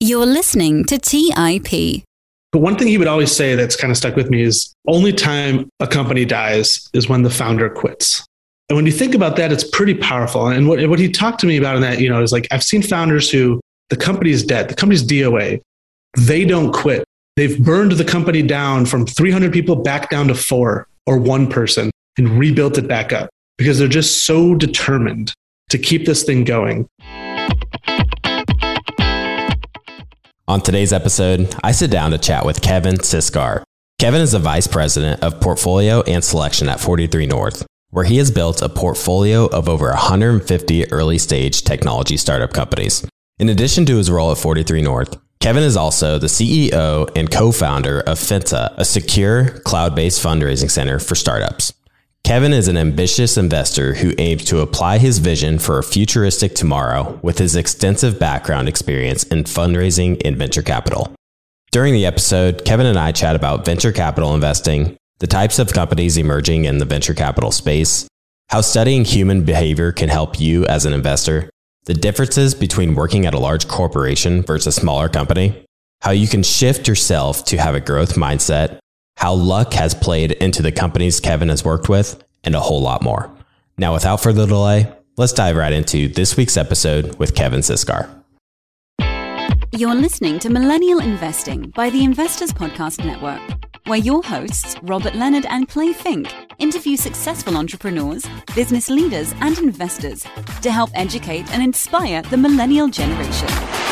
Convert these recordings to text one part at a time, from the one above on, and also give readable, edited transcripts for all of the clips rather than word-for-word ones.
You're listening to TIP. But one thing he would always say that's kind of stuck with me is only time a company dies is when the founder quits. And when you think about that, it's pretty powerful. And what he talked to me about in that, is like, I've seen founders who the company is dead, the company's DOA. They don't quit. They've burned the company down from 300 people back down to 4 or 1 person and rebuilt it back up because they're just so determined to keep this thing going. On today's episode, I sit down to chat with Kevin Siskar. Kevin is the Vice President of Portfolio and Selection at 43 North, where he has built a portfolio of over 150 early-stage technology startup companies. In addition to his role at 43 North, Kevin is also the CEO and co-founder of Finta, a secure, cloud-based fundraising center for startups. Kevin is an ambitious investor who aims to apply his vision for a futuristic tomorrow with his extensive background experience in fundraising and venture capital. During the episode, Kevin and I chat about venture capital investing, the types of companies emerging in the venture capital space, how studying human behavior can help you as an investor, the differences between working at a large corporation versus a smaller company, how you can shift yourself to have a growth mindset, how luck has played into the companies Kevin has worked with, and a whole lot more. Now, without further delay, let's dive right into this week's episode with Kevin Siskar. You're listening to Millennial Investing by the Investors Podcast Network, where your hosts, Robert Leonard and Clay Fink, interview successful entrepreneurs, business leaders, and investors to help educate and inspire the millennial generation.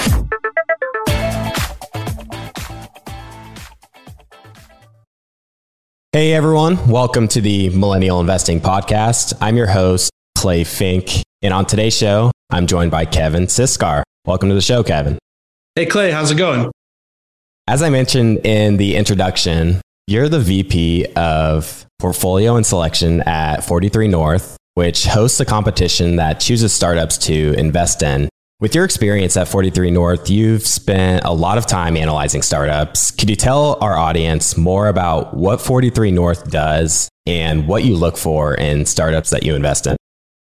Hey everyone, welcome to the Millennial Investing Podcast. I'm your host, Clay Fink, and on today's show, I'm joined by Kevin Siskar. Welcome to the show, Kevin. Hey Clay, how's it going? As I mentioned in the introduction, you're the VP of Portfolio and Selection at 43 North, which hosts a competition that chooses startups to invest in. With your experience at 43 North, you've spent a lot of time analyzing startups. Could you tell our audience more about what 43 North does and what you look for in startups that you invest in?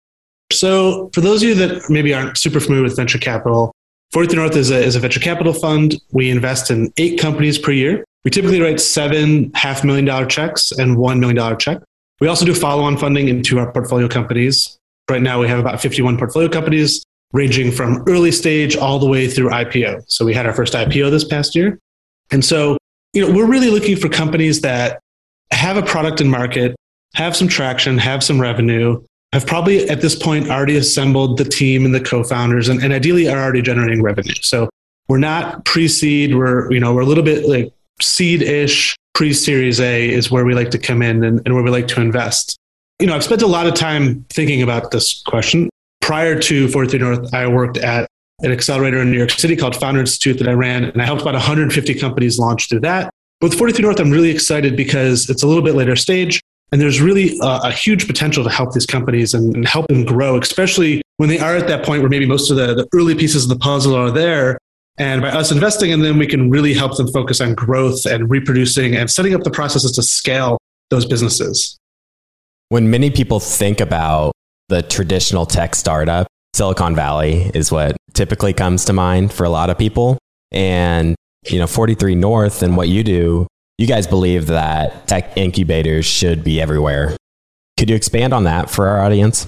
So for those of you that maybe aren't super familiar with venture capital, 43 North is a venture capital fund. We invest in 8 companies per year. We typically write 7 $500,000 checks and $1 million check. We also do follow-on funding into our portfolio companies. Right now we have about 51 portfolio companies, ranging from early stage all the way through IPO. So we had our first IPO this past year. And so, we're really looking for companies that have a product in market, have some traction, have some revenue, have probably at this point already assembled the team and the co-founders and ideally are already generating revenue. So we're not pre-seed, we're a little bit like seed-ish. Pre-series A is where we like to come in and where we like to invest. I've spent a lot of time thinking about this question. Prior to 43 North, I worked at an accelerator in New York City called Founder Institute that I ran, and I helped about 150 companies launch through that. With 43 North, I'm really excited because it's a little bit later stage, and there's really a huge potential to help these companies and help them grow, especially when they are at that point where maybe most of the early pieces of the puzzle are there. And by us investing in them, we can really help them focus on growth and reproducing and setting up the processes to scale those businesses. When many people think about the traditional tech startup, Silicon Valley is what typically comes to mind for a lot of people. And, 43 North and what you do, you guys believe that tech incubators should be everywhere. Could you expand on that for our audience?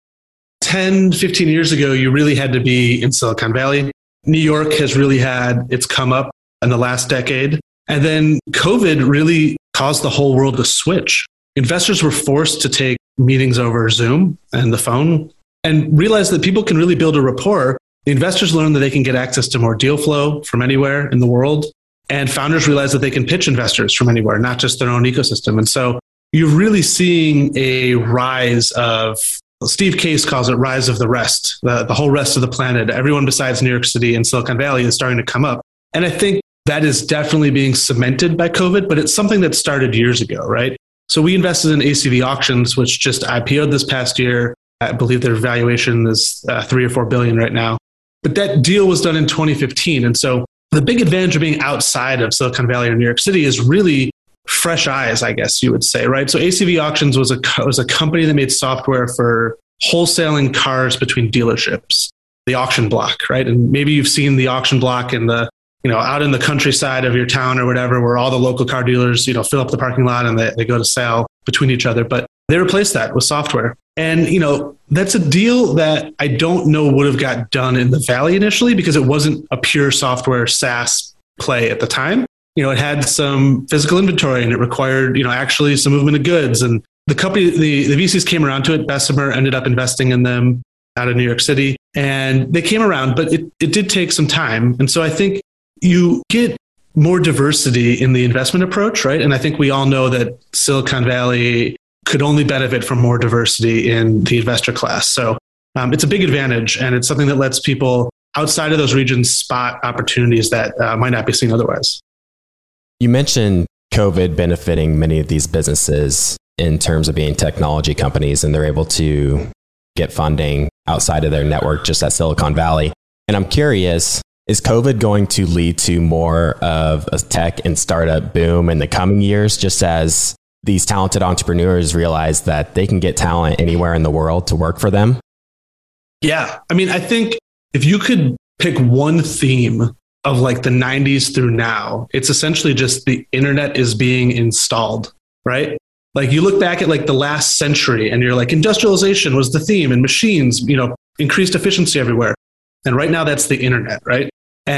10, 15 years ago, you really had to be in Silicon Valley. New York has really had its come up in the last decade. And then COVID really caused the whole world to switch. Investors were forced to take meetings over Zoom and the phone and realized that people can really build a rapport. The investors learned that they can get access to more deal flow from anywhere in the world. And founders realized that they can pitch investors from anywhere, not just their own ecosystem. And so you're really seeing a rise of, Steve Case calls it rise of the rest, the whole rest of the planet. Everyone besides New York City and Silicon Valley is starting to come up. And I think that is definitely being cemented by COVID, but it's something that started years ago, right? So we invested in ACV Auctions, which just IPO'd this past year. I believe their valuation is $3 or $4 billion right now. But that deal was done in 2015. And so the big advantage of being outside of Silicon Valley or New York City is really fresh eyes, I guess you would say, right? So ACV Auctions was a company that made software for wholesaling cars between dealerships, the auction block, right? And maybe you've seen the auction block in the out in the countryside of your town or whatever, where all the local car dealers, fill up the parking lot and they go to sale between each other. But they replaced that with software. And, that's a deal that I don't know would have got done in the Valley initially because it wasn't a pure software SaaS play at the time. It had some physical inventory and it required, actually some movement of goods. And the company, the VCs came around to it. Bessemer ended up investing in them out of New York City. And they came around, but it did take some time. And so I think you get more diversity in the investment approach, right? And I think we all know that Silicon Valley could only benefit from more diversity in the investor class. So it's a big advantage, and it's something that lets people outside of those regions spot opportunities that might not be seen otherwise. You mentioned COVID benefiting many of these businesses in terms of being technology companies, and they're able to get funding outside of their network just at Silicon Valley. And I'm curious, is COVID going to lead to more of a tech and startup boom in the coming years, just as these talented entrepreneurs realize that they can get talent anywhere in the world to work for them? Yeah. I think if you could pick one theme of like the 90s through now, it's essentially just the internet is being installed, right? Like you look back at like the last century and you're like, industrialization was the theme and machines, increased efficiency everywhere. And right now that's the internet, right?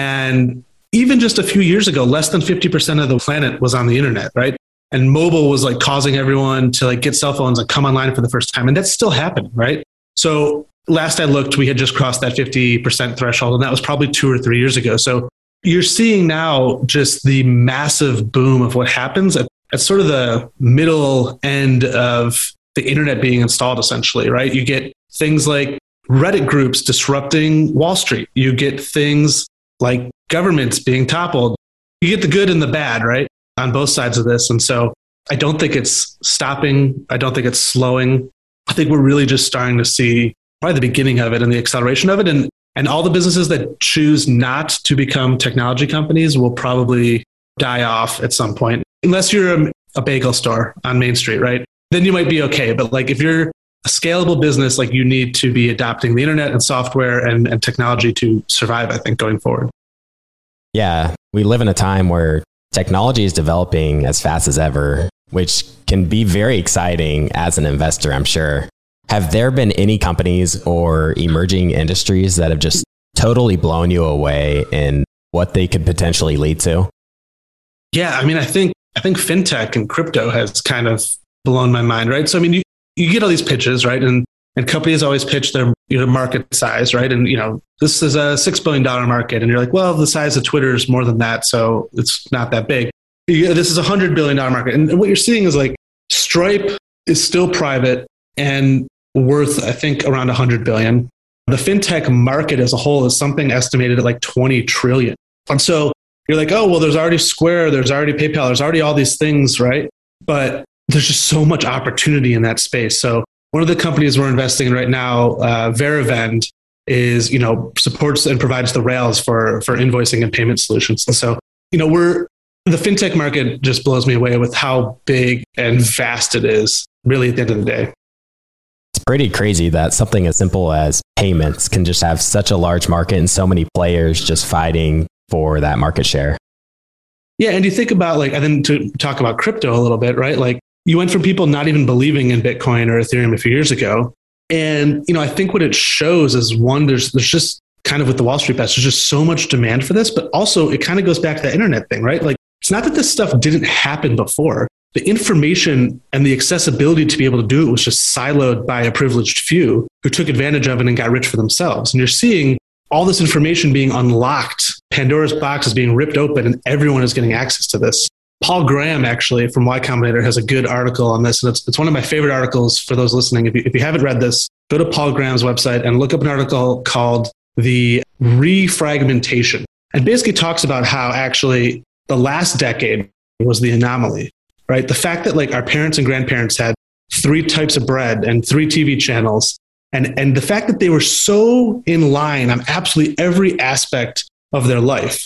And even just a few years ago, less than 50% of the planet was on the internet, right? And mobile was like causing everyone to like get cell phones and come online for the first time. And that's still happening, right? So last I looked, we had just crossed that 50% threshold, and that was probably 2 or 3 years ago. So you're seeing now just the massive boom of what happens at sort of the middle end of the internet being installed, essentially, right? You get things like Reddit groups disrupting Wall Street. You get things like governments being toppled. You get the good and the bad, right? On both sides of this. And so I don't think it's stopping. I don't think it's slowing. I think we're really just starting to see probably the beginning of it and the acceleration of it. And all the businesses that choose not to become technology companies will probably die off at some point, unless you're a bagel store on Main Street, right? Then you might be okay. But like if you're a scalable business, like you need to be adopting the internet and software and technology to survive, I think, going forward. Yeah, we live in a time where technology is developing as fast as ever, which can be very exciting as an investor, I'm sure. Have there been any companies or emerging industries that have just totally blown you away in what they could potentially lead to? Yeah, I think fintech and crypto has kind of blown my mind, right? So, you get all these pitches, right? And companies always pitch their market size, right? And, this is a $6 billion market. And you're like, well, the size of Twitter is more than that. So it's not that big. This is a $100 billion market. And what you're seeing is like Stripe is still private and worth, I think, around 100 billion. The fintech market as a whole is something estimated at like 20 trillion. And so you're like, oh, well, there's already Square, there's already PayPal, there's already all these things, right? But there's just so much opportunity in that space. So one of the companies we're investing in right now, Veravend, is, supports and provides the rails for invoicing and payment solutions. And so, the fintech market just blows me away with how big and vast it is, really, at the end of the day. It's pretty crazy that something as simple as payments can just have such a large market and so many players just fighting for that market share. Yeah. And you think about and then to talk about crypto a little bit, right? Like you went from people not even believing in Bitcoin or Ethereum a few years ago. And, I think what it shows is one, there's just kind of with the Wall Street bets, there's just so much demand for this, but also it kind of goes back to that internet thing, right? Like it's not that this stuff didn't happen before. The information and the accessibility to be able to do it was just siloed by a privileged few who took advantage of it and got rich for themselves. And you're seeing all this information being unlocked. Pandora's box is being ripped open and everyone is getting access to this. Paul Graham, actually, from Y Combinator, has a good article on this. And it's one of my favorite articles for those listening. If you haven't read this, go to Paul Graham's website and look up an article called The Refragmentation. And basically talks about how actually the last decade was the anomaly, right? The fact that like our parents and grandparents had 3 types of bread and 3 TV channels. And the fact that they were so in line on absolutely every aspect of their life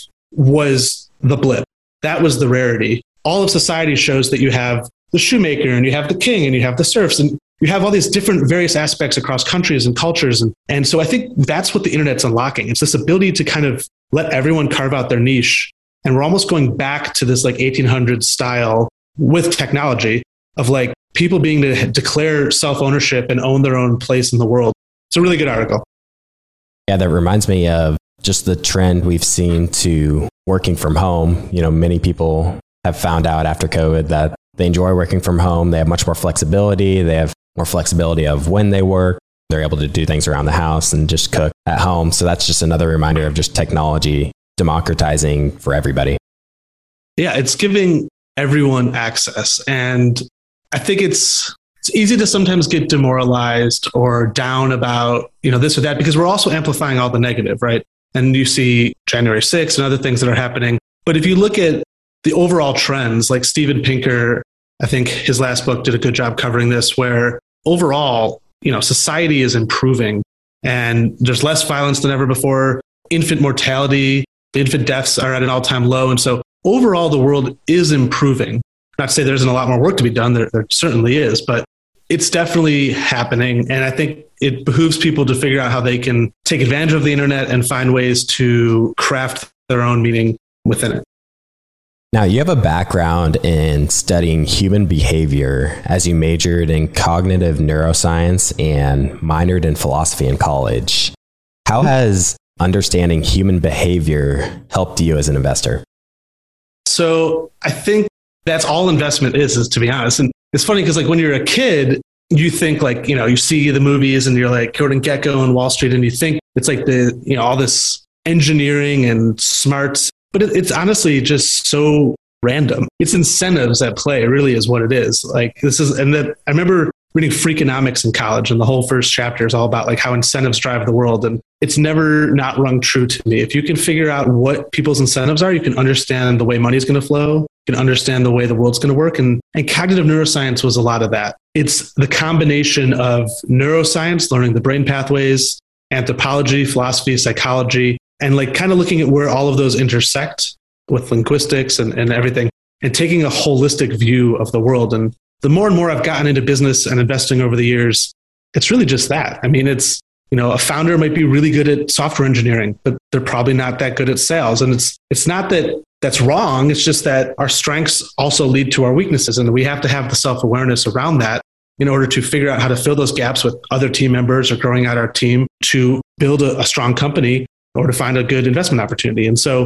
was the blip. That was the rarity. All of society shows that you have the shoemaker and you have the king and you have the serfs and you have all these different various aspects across countries and cultures. And so I think that's what the internet's unlocking. It's this ability to kind of let everyone carve out their niche. And we're almost going back to this like 1800s style with technology of like people being to declare self-ownership and own their own place in the world. It's a really good article. Yeah, that reminds me of just the trend we've seen to working from home. You know, many people have found out after COVID that they enjoy working from home. They have much more flexibility. They have more flexibility of when they work. They're able to do things around the house and just cook at home. So that's just another reminder of just technology democratizing for everybody. Yeah, it's giving everyone access. And I think it's easy to sometimes get demoralized or down about, this or that, because we're also amplifying all the negative, right? And you see January 6th and other things that are happening. But if you look at the overall trends, like Steven Pinker, I think his last book did a good job covering this, where overall, society is improving and there's less violence than ever before. Infant mortality, infant deaths are at an all-time low. And so overall, the world is improving. Not to say there isn't a lot more work to be done. There certainly is, but it's definitely happening. And I think it behooves people to figure out how they can take advantage of the internet and find ways to craft their own meaning within it. Now, you have a background in studying human behavior as you majored in cognitive neuroscience and minored in philosophy in college. How has understanding human behavior helped you as an investor? So I think that's all investment is to be honest. And it's funny because like when you're a kid, you think like, you see the movies and you're like Gordon Gekko and Wall Street and you think it's like all this engineering and smarts, but it's honestly just so random. It's incentives at play, really is what it is. Like I remember reading Freakonomics in college and the whole first chapter is all about like how incentives drive the world. And it's never not rung true to me. If you can figure out what people's incentives are, you can understand the way money is going to flow. You can understand the way the world's going to work. And cognitive neuroscience was a lot of that. It's the combination of neuroscience, learning the brain pathways, anthropology, philosophy, psychology, and like kind of looking at where all of those intersect with linguistics and everything, and taking a holistic view of the world. And the more and more I've gotten into business and investing over the years, it's really just that. I mean, it's, a founder might be really good at software engineering, but they're probably not that good at sales. And it's not that that's wrong. It's just that our strengths also lead to our weaknesses. And we have to have the self-awareness around that in order to figure out how to fill those gaps with other team members or growing out our team to build a strong company or to find a good investment opportunity. And so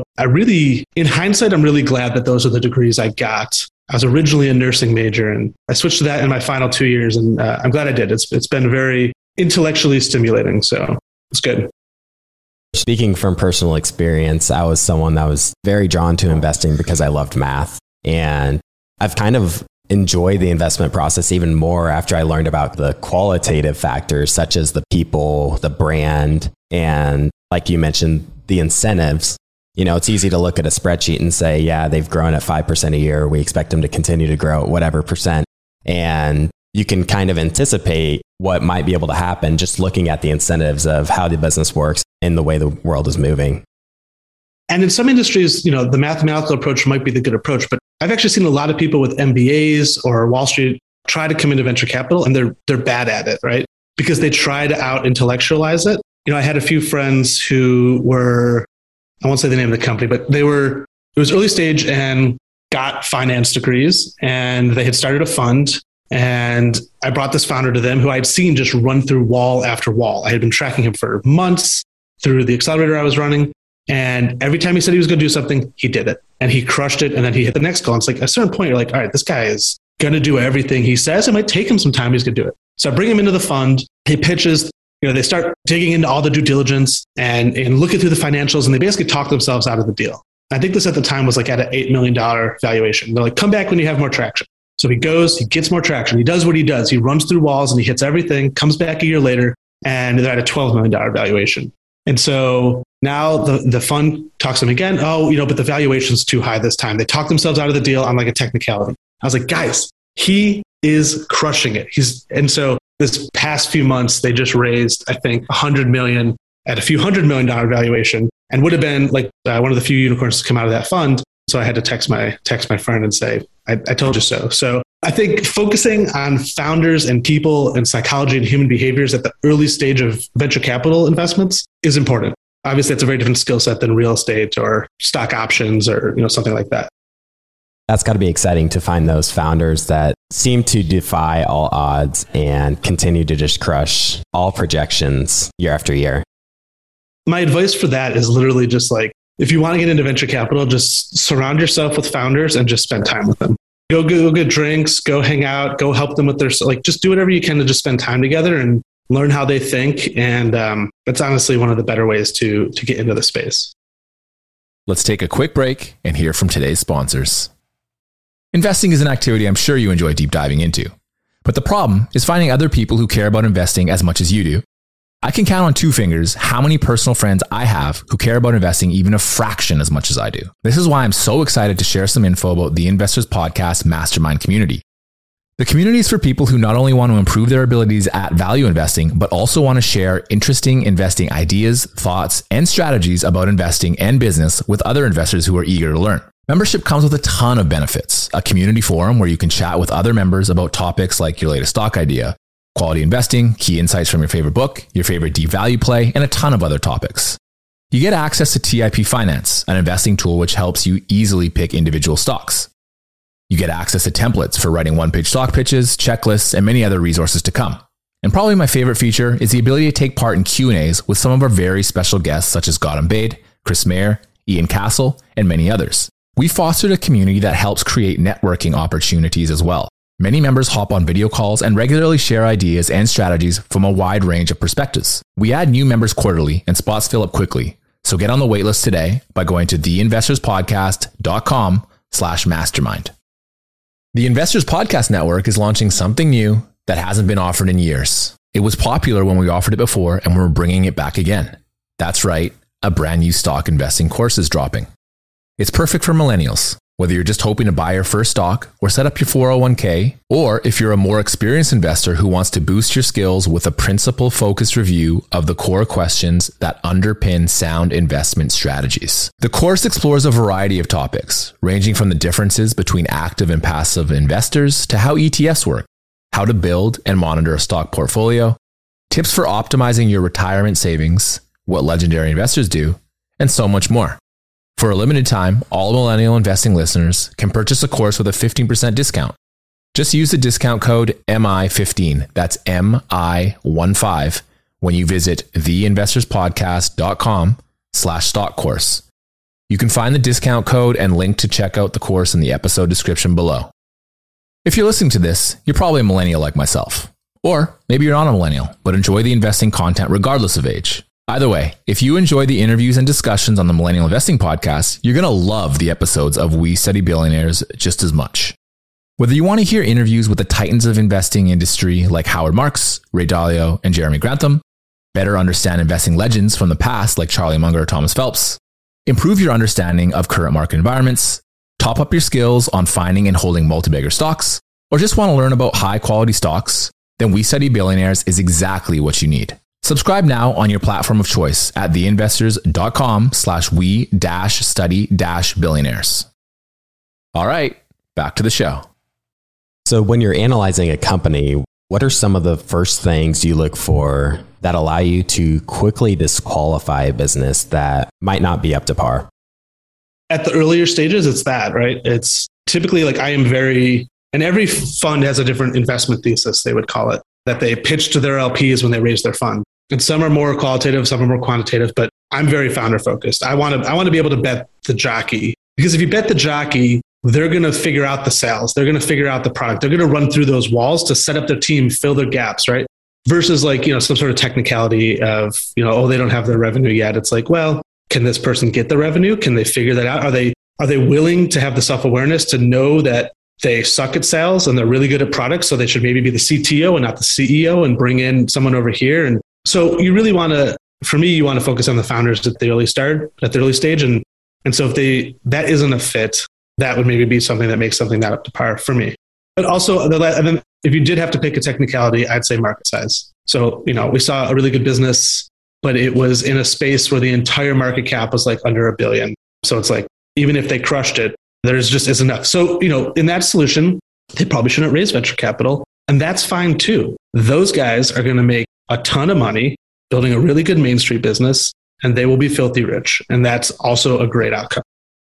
in hindsight, I'm really glad that those are the degrees I got. I was originally a nursing major and I switched to that in my final 2 years. And I'm glad I did. It's been very intellectually stimulating. So it's good. Speaking from personal experience, I was someone that was very drawn to investing because I loved math. And I've kind of enjoyed the investment process even more after I learned about the qualitative factors, such as the people, the brand, and like you mentioned, the incentives. It's easy to look at a spreadsheet and say, yeah, they've grown at 5% a year. We expect them to continue to grow at whatever percent. And you can kind of anticipate what might be able to happen just looking at the incentives of how the business works and the way the world is moving. And in some industries, the mathematical approach might be the good approach, but I've actually seen a lot of people with MBAs or Wall Street try to come into venture capital and they're bad at it, right? Because they try to out intellectualize it. I had a few friends who were, I won't say the name of the company, but it was early stage and got finance degrees and they had started a fund. And I brought this founder to them who I'd seen just run through wall after wall. I had been tracking him for months through the accelerator I was running. And every time he said he was going to do something, he did it and he crushed it. And then he hit the next goal. And it's like at a certain point, you're like, all right, this guy is going to do everything he says. It might take him some time. He's going to do it. So I bring him into the fund. He pitches, they start digging into all the due diligence and looking through the financials. And they basically talk themselves out of the deal. I think this at the time was like at an $8 million valuation. They're like, come back when you have more traction. So he goes, he gets more traction. He does what he does. He runs through walls and he hits everything, comes back a year later, and they're at a $12 million valuation. And so now the fund talks to him again. Oh, but the valuation's too high this time. They talk themselves out of the deal on like a technicality. I was like, guys, he is crushing it. And so this past few months, they just raised, I think, $100 million at a few $100 million valuation and would have been like one of the few unicorns to come out of that fund. So I had to text my friend and say, I told you so. So I think focusing on founders and people and psychology and human behaviors at the early stage of venture capital investments is important. obviously it's a very different skill set than real estate or stock options or, something like that. That's got to be exciting to find those founders that seem to defy all odds and continue to just crush all projections year after year. My advice for that is literally just like, if you want to get into venture capital, just surround yourself with founders and just spend time with them. Go get drinks, go hang out, go help them with their, just do whatever you can to just spend time together and learn how they think. And that's honestly one of the better ways to get into the space. Let's take a quick break and hear from today's sponsors. Investing is an activity I'm sure you enjoy deep diving into. But the problem is finding other people who care about investing as much as you do. I can count on two fingers how many personal friends I have who care about investing even a fraction as much as I do. This is why I'm so excited to share some info about the Investors Podcast Mastermind community. The community is for people who not only want to improve their abilities at value investing, but also want to share interesting investing ideas, thoughts, and strategies about investing and business with other investors who are eager to learn. Membership comes with a ton of benefits. A community forum where you can chat with other members about topics like your latest stock idea, quality investing, key insights from your favorite book, your favorite deep value play, and a ton of other topics. You get access to TIP Finance, an investing tool which helps you easily pick individual stocks. You get access to templates for writing one-page stock pitches, checklists, and many other resources to come. And probably my favorite feature is the ability to take part in Q&As with some of our very special guests such as Gautam Baid, Chris Mayer, Ian Castle, and many others. We fostered a community that helps create networking opportunities as well. Many members hop on video calls and regularly share ideas and strategies from a wide range of perspectives. We add new members quarterly and spots fill up quickly. So get on the waitlist today by going to theinvestorspodcast.com/mastermind. The Investors Podcast Network is launching something new that hasn't been offered in years. It was popular when we offered it before and we're bringing it back again. That's right, a brand new stock investing course is dropping. It's perfect for millennials. Whether you're just hoping to buy your first stock or set up your 401k, or if you're a more experienced investor who wants to boost your skills with a principle-focused review of the core questions that underpin sound investment strategies. The course explores a variety of topics, ranging from the differences between active and passive investors to how ETFs work, how to build and monitor a stock portfolio, tips for optimizing your retirement savings, what legendary investors do, and so much more. For a limited time, all Millennial Investing listeners can purchase a course with a 15% discount. Just use the discount code MI15, that's MI15, when you visit theinvestorspodcast.com/stock course. You can find the discount code and link to check out the course in the episode description below. If you're listening to this, you're probably a millennial like myself. Or maybe you're not a millennial, but enjoy the investing content regardless of age. Either way, if you enjoy the interviews and discussions on the Millennial Investing Podcast, you're going to love the episodes of We Study Billionaires just as much. Whether you want to hear interviews with the titans of investing industry like Howard Marks, Ray Dalio, and Jeremy Grantham, better understand investing legends from the past like Charlie Munger or Thomas Phelps, improve your understanding of current market environments, top up your skills on finding and holding multi-bagger stocks, or just want to learn about high-quality stocks, then We Study Billionaires is exactly what you need. Subscribe now on your platform of choice at theinvestors.com/we-study-billionaires. All right, back to the show. So when you're analyzing a company, what are some of the first things you look for that allow you to quickly disqualify a business that might not be up to par? At the earlier stages, it's that, right? It's typically like and every fund has a different investment thesis, they would call it, that they pitch to their LPs when they raise their fund. And some are more qualitative, some are more quantitative, but I'm very founder focused. I want to be able to bet the jockey, because if you bet the jockey, they're going to figure out the sales. They're going to figure out the product. They're going to run through those walls to set up their team, fill their gaps, right? Versus some sort of technicality of, they don't have their revenue yet. It's like, well, can this person get the revenue? Can they figure that out? Are they willing to have the self-awareness to know that they suck at sales and they're really good at products? So they should maybe be the CTO and not the CEO and bring in someone over here. And so you really want to focus on the founders at the early stage. And so if that isn't a fit, that would maybe be something that makes something not up to par for me. But also, if you did have to pick a technicality, I'd say market size. So, we saw a really good business, but it was in a space where the entire market cap was like under $1 billion. So it's like, even if they crushed it, there's just isn't enough. So, in that solution, they probably shouldn't raise venture capital. And that's fine too. Those guys are going to make a ton of money building a really good Main Street business. and they will be filthy rich. And that's also a great outcome.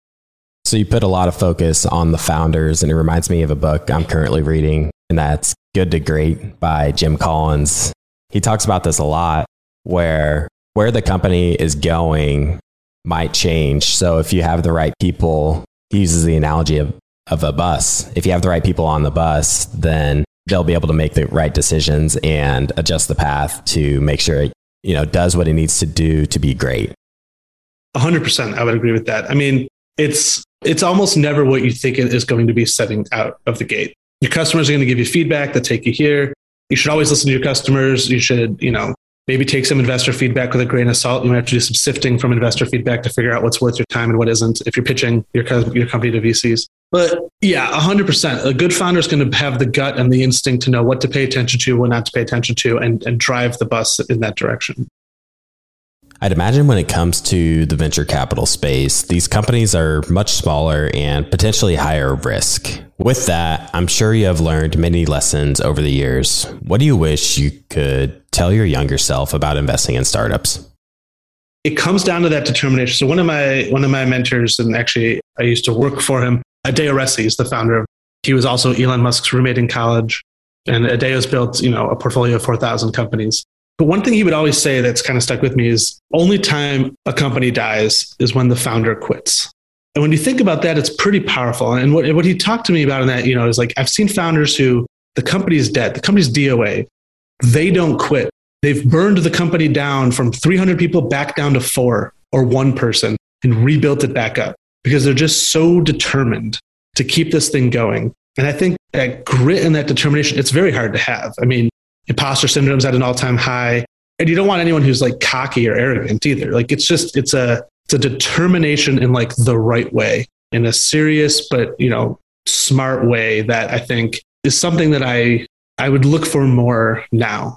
So you put a lot of focus on the founders, and it reminds me of a book I'm currently reading, and that's Good to Great by Jim Collins. He talks about this a lot, where the company is going might change. So if you have the right people, he uses the analogy of a bus. If you have the right people on the bus, then they'll be able to make the right decisions and adjust the path to make sure it, does what it needs to do to be great. 100%. I would agree with that. I mean, it's almost never what you think it is going to be setting out of the gate. Your customers are going to give you feedback that take you here. You should always listen to your customers. You should, maybe take some investor feedback with a grain of salt. You might have to do some sifting from investor feedback to figure out what's worth your time and what isn't if you're pitching your company to VCs. But yeah, 100%. A good founder is going to have the gut and the instinct to know what to pay attention to, what not to pay attention to, and drive the bus in that direction. I'd imagine when it comes to the venture capital space, these companies are much smaller and potentially higher risk. With that, I'm sure you have learned many lessons over the years. What do you wish you could tell your younger self about investing in startups? It comes down to that determination. So one of my mentors, and actually I used to work for him, Adeo Ressi is the founder. He was also Elon Musk's roommate in college, and Adeo's built, a portfolio of 4,000 companies. But one thing he would always say that's kind of stuck with me is only time a company dies is when the founder quits. And when you think about that, it's pretty powerful. And what he talked to me about in that, is like, I've seen founders who the company's dead, the company's DOA, they don't quit. They've burned the company down from 300 people back down to 4 or 1 person and rebuilt it back up because they're just so determined to keep this thing going. And I think that grit and that determination, it's very hard to have. I mean, imposter syndrome is at an all-time high. And you don't want anyone who's like cocky or arrogant either. Like it's a determination in like the right way, in a serious, but, smart way that I think is something that I would look for more now.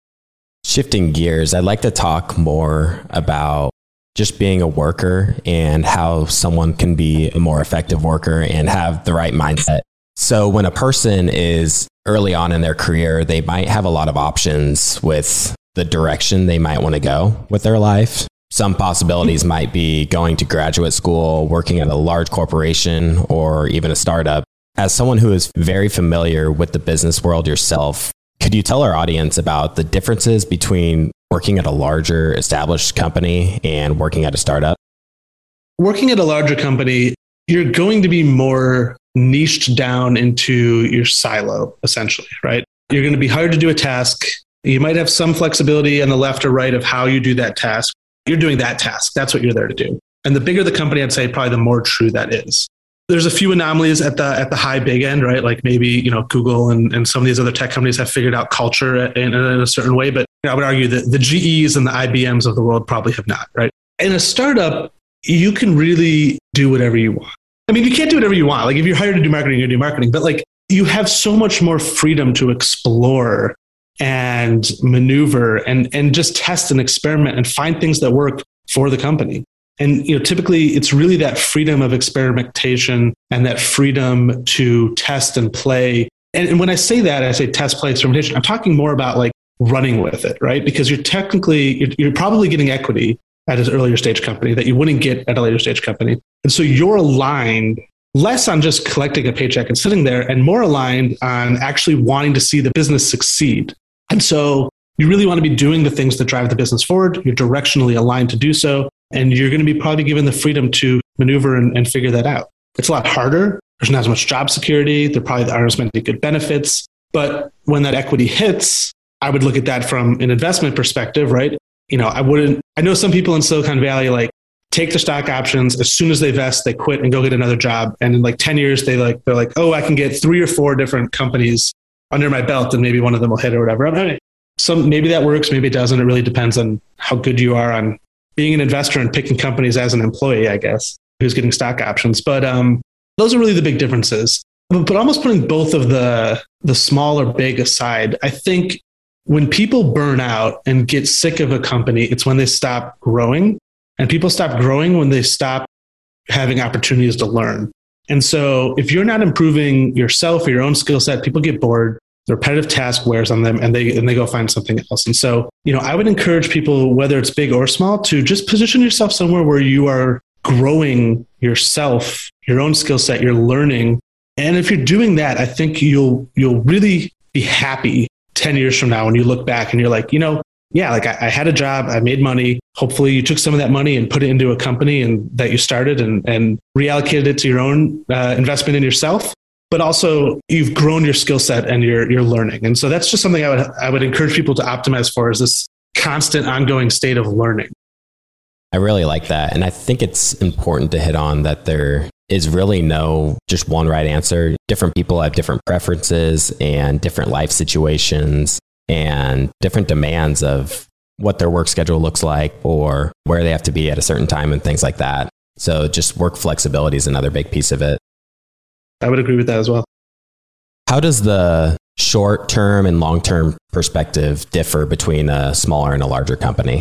Shifting gears, I'd like to talk more about just being a worker and how someone can be a more effective worker and have the right mindset. So when a person is early on in their career, they might have a lot of options with the direction they might want to go with their life. Some possibilities might be going to graduate school, working at a large corporation, or even a startup. As someone who is very familiar with the business world yourself, could you tell our audience about the differences between working at a larger established company and working at a startup? Working at a larger company, you're going to be more niched down into your silo, essentially, right? You're going to be hired to do a task. You might have some flexibility on the left or right of how you do that task. You're doing that task. That's what you're there to do. And the bigger the company, I'd say probably the more true that is. There's a few anomalies at the high big end, right? Like maybe, Google and some of these other tech companies have figured out culture in a certain way. But I would argue that the GEs and the IBMs of the world probably have not, right? In a startup, you can really do whatever you want. I mean, you can't do whatever you want. Like if you're hired to do marketing, you do marketing, but like you have so much more freedom to explore and maneuver and just test and experiment and find things that work for the company. And, typically it's really that freedom of experimentation and that freedom to test and play. And when I say that, I say test, play, experimentation, I'm talking more about like running with it, right? Because you're probably getting equity at an earlier stage company that you wouldn't get at a later stage company. And so you're aligned less on just collecting a paycheck and sitting there and more aligned on actually wanting to see the business succeed. And so you really want to be doing the things that drive the business forward. You're directionally aligned to do so. And you're going to be probably given the freedom to maneuver and figure that out. It's a lot harder. There's not as much job security. There probably aren't as many good benefits. But when that equity hits, I would look at that from an investment perspective, right? I know some people in Silicon Valley like take the stock options. As soon as they vest, they quit and go get another job. And in like 10 years, they're like, oh, I can get 3 or 4 different companies under my belt and maybe one of them will hit or whatever. Maybe that works. Maybe it doesn't. It really depends on how good you are on being an investor and picking companies as an employee, I guess, who's getting stock options. But those are really the big differences. But almost putting both of the small or big aside, I think when people burn out and get sick of a company, it's when they stop growing. And people stop growing when they stop having opportunities to learn. And so if you're not improving yourself or your own skill set, people get bored. the repetitive task wears on them and they go find something else. And so, I would encourage people, whether it's big or small, to just position yourself somewhere where you are growing yourself, your own skill set, you're learning. And if you're doing that, I think you'll really be happy 10 years from now when you look back and you're like, I had a job, I made money. Hopefully you took some of that money and put it into a company and that you started and reallocated it to your own investment in yourself. But also you've grown your skill set and you're learning. And so that's just something I would encourage people to optimize for, is this constant ongoing state of learning. I really like that. And I think it's important to hit on that there is really no just one right answer. Different people have different preferences and different life situations and different demands of what their work schedule looks like or where they have to be at a certain time and things like that. So just work flexibility is another big piece of it. I would agree with that as well. How does the short-term and long-term perspective differ between a smaller and a larger company?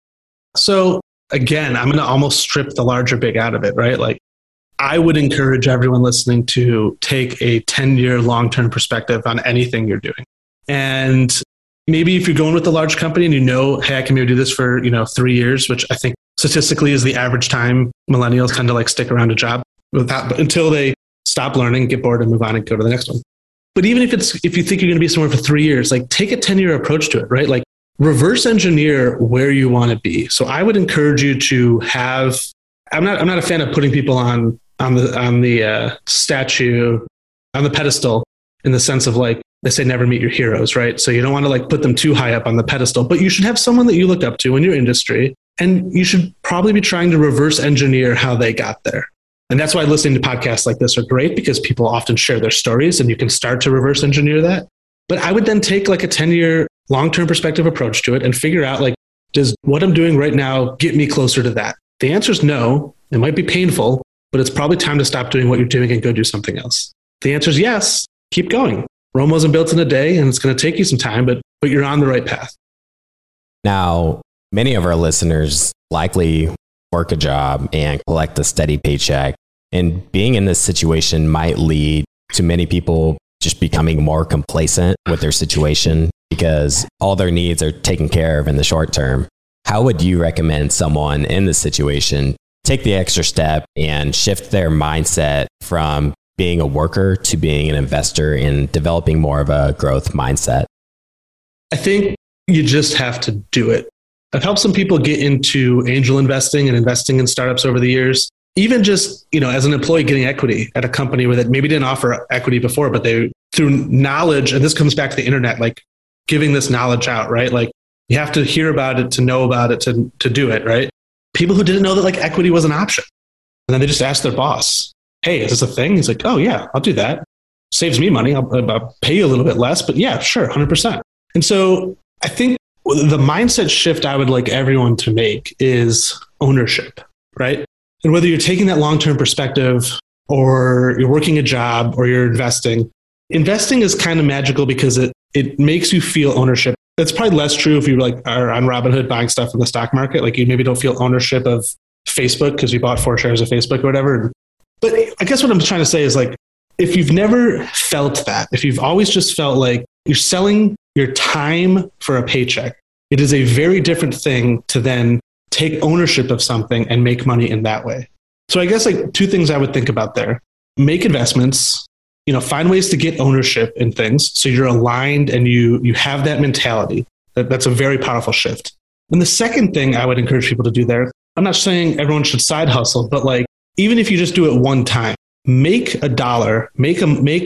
So again, I'm going to almost strip the larger big out of it, right? Like, I would encourage everyone listening to take a 10-year long-term perspective on anything you're doing. And maybe if you're going with a large company and hey, I can maybe do this for, 3 years, which I think statistically is the average time millennials kind of like stick around a job until they stop learning, get bored and move on and go to the next one. But even if you think you're going to be somewhere for 3 years, like take a 10-year approach to it, right? Like reverse engineer where you want to be. So I would encourage you to have, I'm not a fan of putting people on the statue, on the pedestal, in the sense of like, they say never meet your heroes, right? So you don't want to like put them too high up on the pedestal, but you should have someone that you look up to in your industry, and you should probably be trying to reverse engineer how they got there. And that's why listening to podcasts like this are great, because people often share their stories and you can start to reverse engineer that. But I would then take like a 10-year long-term perspective approach to it and figure out like, does what I'm doing right now get me closer to that? The answer is no. It might be painful, but it's probably time to stop doing what you're doing and go do something else. The answer is yes. Keep going. Rome wasn't built in a day, and it's going to take you some time, but you're on the right path. Now, many of our listeners likely work a job and collect a steady paycheck. And being in this situation might lead to many people just becoming more complacent with their situation because all their needs are taken care of in the short term. How would you recommend someone in this situation take the extra step and shift their mindset from being a worker to being an investor and developing more of a growth mindset? I think you just have to do it. I've helped some people get into angel investing and investing in startups over the years. Even just, as an employee getting equity at a company where that maybe didn't offer equity before, but they, through knowledge, and this comes back to the internet, like giving this knowledge out, right? Like you have to hear about it to know about it to do it, right? People who didn't know that like equity was an option. And then they just asked their boss, hey, is this a thing? He's like, oh yeah, I'll do that. Saves me money. I'll pay you a little bit less, but yeah, sure, 100%. And so I think the mindset shift I would like everyone to make is ownership, right? And whether you're taking that long-term perspective or you're working a job or you're investing is kind of magical because it makes you feel ownership. That's probably less true if you are on Robinhood buying stuff in the stock market. Like you maybe don't feel ownership of Facebook because you bought 4 shares of Facebook or whatever. But I guess what I'm trying to say is like, if you've never felt that, if you've always just felt like you're selling your time for a paycheck, it is a very different thing to then take ownership of something and make money in that way. So I guess like 2 things I would think about there. Make investments, find ways to get ownership in things so you're aligned and you have that mentality. That's a very powerful shift. And the second thing I would encourage people to do there, I'm not saying everyone should side hustle, but like even if you just do it one time, make $1, make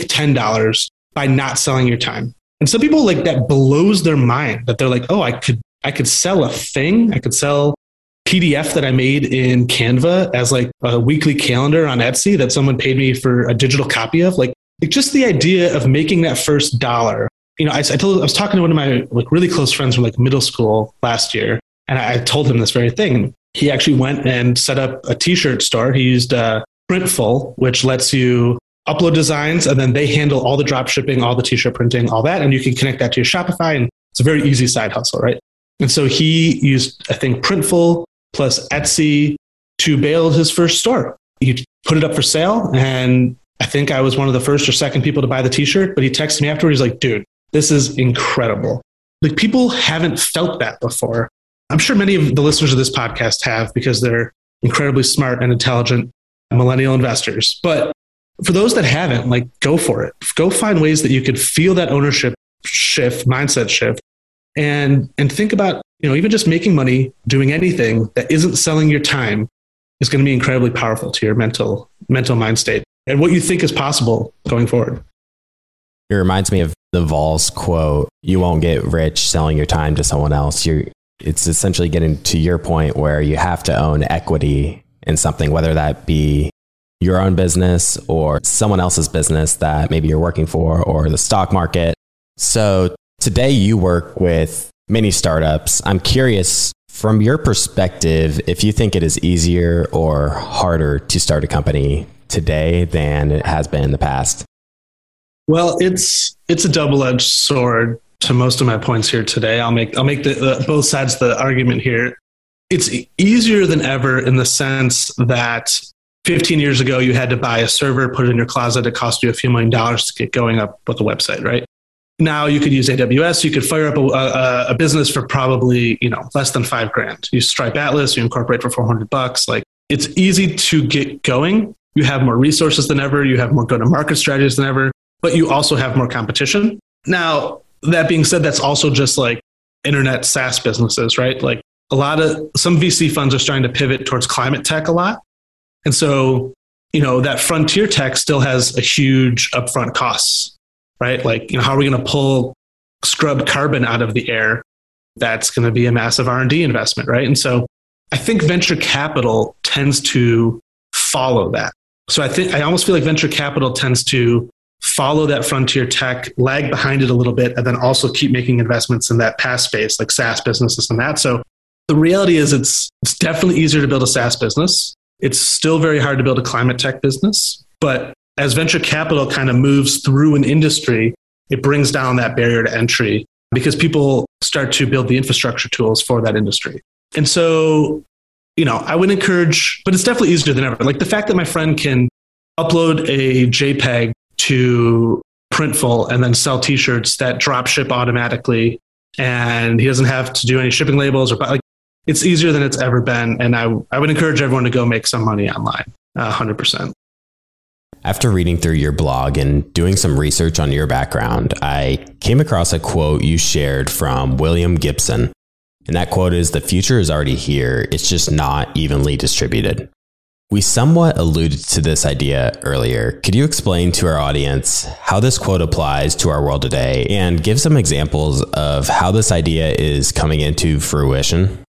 $10 by not selling your time. And some people like that blows their mind that they're like, oh, I could sell a thing. I could sell PDF that I made in Canva as like a weekly calendar on Etsy that someone paid me for a digital copy of. Like just the idea of making that first $1. I was talking to one of my like really close friends from like middle school last year, and I told him this very thing. He actually went and set up a t-shirt store. He used Printful, which lets you upload designs, and then they handle all the drop shipping, all the t-shirt printing, all that, and you can connect that to your Shopify, and it's a very easy side hustle, right? And so he used, I think, Printful plus Etsy to build his first store. He put it up for sale, and I think I was one of the first or second people to buy the t-shirt, but he texted me afterwards. He's like, dude, this is incredible. Like, people haven't felt that before. I'm sure many of the listeners of this podcast have, because they're incredibly smart and intelligent millennial investors. But for those that haven't, like, go for it. Go find ways that you could feel that ownership shift, mindset shift, and think about, even just making money, doing anything that isn't selling your time is going to be incredibly powerful to your mental mind state and what you think is possible going forward. It reminds me of the Vols quote, "You won't get rich selling your time to someone else." It's essentially getting to your point where you have to own equity in something, whether that be your own business or someone else's business that maybe you're working for, or the stock market. So today you work with many startups. I'm curious, from your perspective, if you think it is easier or harder to start a company today than it has been in the past. Well, it's a double-edged sword to most of my points here today. I'll make the both sides of the argument here. It's easier than ever in the sense that 15 years ago, you had to buy a server, put it in your closet. It cost you a few $1 million to get going up with a website, right? Now you could use AWS. You could fire up a business for probably, less than $5,000. You Stripe Atlas, you incorporate for $400. Like, it's easy to get going. You have more resources than ever. You have more go-to-market strategies than ever, but you also have more competition. Now, that being said, that's also just like internet SaaS businesses, right? Like, some VC funds are starting to pivot towards climate tech a lot. And so, that frontier tech still has a huge upfront costs, right? Like, how are we going to pull scrubbed carbon out of the air? That's going to be a massive R&D investment, right? And so I think venture capital tends to follow that. So I almost feel like venture capital tends to follow that frontier tech, lag behind it a little bit, and then also keep making investments in that PaaS space, like SaaS businesses and that. So the reality is it's definitely easier to build a SaaS business. It's still very hard to build a climate tech business. But as venture capital kind of moves through an industry, it brings down that barrier to entry because people start to build the infrastructure tools for that industry. And so, I would encourage, but it's definitely easier than ever. Like, the fact that my friend can upload a JPEG to Printful and then sell t-shirts that drop ship automatically, and he doesn't have to do any shipping labels it's easier than it's ever been. And I would encourage everyone to go make some money online, 100%. After reading through your blog and doing some research on your background, I came across a quote you shared from William Gibson. And that quote is, "The future is already here. It's just not evenly distributed." We somewhat alluded to this idea earlier. Could you explain to our audience how this quote applies to our world today and give some examples of how this idea is coming into fruition?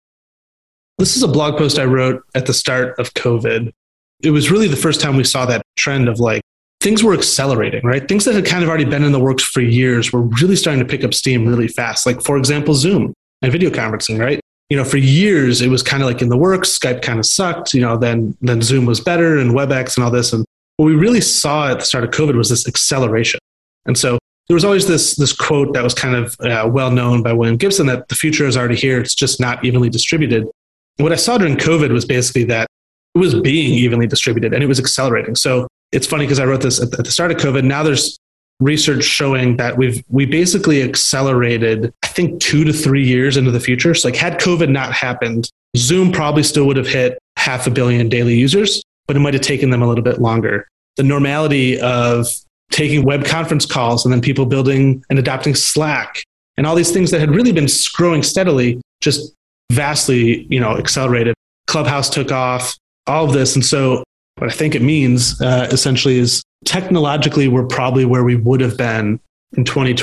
This is a blog post I wrote at the start of COVID. It was really the first time we saw that trend of things were accelerating, right? Things that had kind of already been in the works for years were really starting to pick up steam really fast. Like, for example, Zoom and video conferencing, right? For years, it was kind of in the works. Skype kind of sucked, then Zoom was better and WebEx and all this. And what we really saw at the start of COVID was this acceleration. And so there was always this quote that was kind of well known by William Gibson, that the future is already here. It's just not evenly distributed. And what I saw during COVID was basically that it was being evenly distributed and it was accelerating. So it's funny because I wrote this at the start of COVID. Now there's research showing that we basically accelerated, I think, 2 to 3 years into the future. So had COVID not happened, Zoom probably still would have hit 500 million daily users, but it might have taken them a little bit longer. The normality of taking web conference calls and then people building and adopting Slack and all these things that had really been growing steadily just vastly, accelerated. Clubhouse took off, all of this. And so what I think it means essentially is technologically, we're probably where we would have been in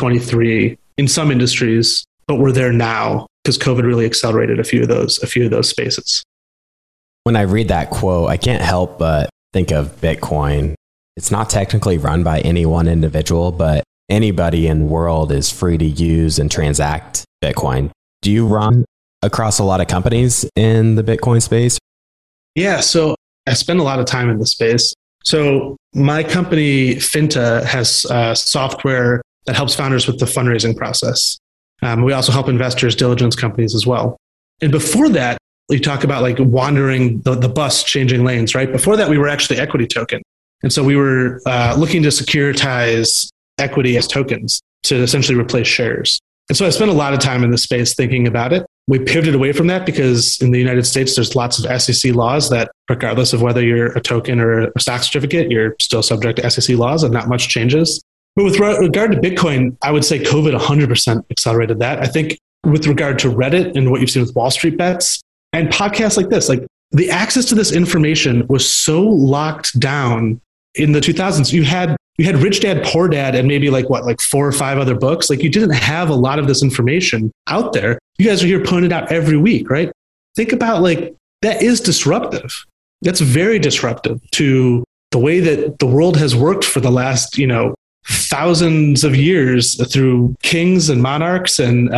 2023 in some industries, but we're there now because COVID really accelerated a few of those spaces. When I read that quote, I can't help but think of Bitcoin. It's not technically run by any one individual, but anybody in the world is free to use and transact Bitcoin. Do you run across a lot of companies in the Bitcoin space? Yeah, so I spend a lot of time in the space. So my company, Finta, has software that helps founders with the fundraising process. We also help investors diligence companies as well. And before that, you talk about wandering the bus, changing lanes, right? Before that, we were actually Equity Token. And so we were looking to securitize equity as tokens. to essentially replace shares. And so I spent a lot of time in this space thinking about it. We pivoted away from that because in the United States, there's lots of SEC laws that regardless of whether you're a token or a stock certificate, you're still subject to SEC laws and not much changes. But with regard to Bitcoin, I would say COVID 100% accelerated that. I think with regard to Reddit and what you've seen with Wall Street Bets and podcasts like this, like the access to this information was so locked down in the 2000s. You had Rich Dad, Poor Dad, and maybe like 4 or 5 other books. Like you didn't have a lot of this information out there. You guys are here putting it out every week, right? Think about that is disruptive. That's very disruptive to the way that the world has worked for the last, thousands of years through kings and monarchs and